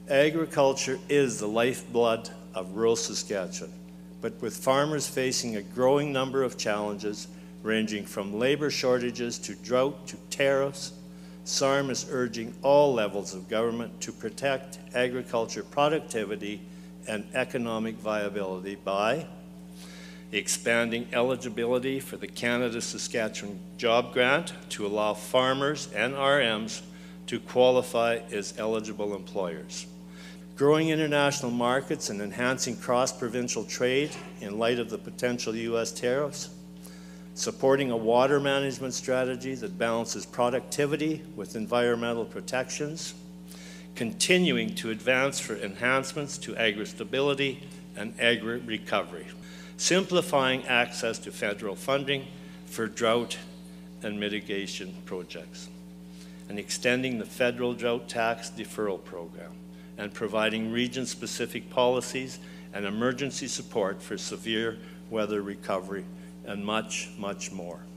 Agriculture is the lifeblood of rural Saskatchewan, but with farmers facing a growing number of challenges, ranging from labor shortages to drought to tariffs, SARM is urging all levels of government to protect agriculture productivity and economic viability by expanding eligibility for the Canada-Saskatchewan Job Grant to allow farmers and RMs to qualify as eligible employers, growing international markets and enhancing cross-provincial trade in light of the potential U.S. tariffs, supporting a water management strategy that balances productivity with environmental protections, continuing to advance for enhancements to agri-stability and agri-recovery, simplifying access to federal funding for drought and mitigation projects, and extending the federal drought tax deferral program, and providing region-specific policies and emergency support for severe weather recovery, and much, much more.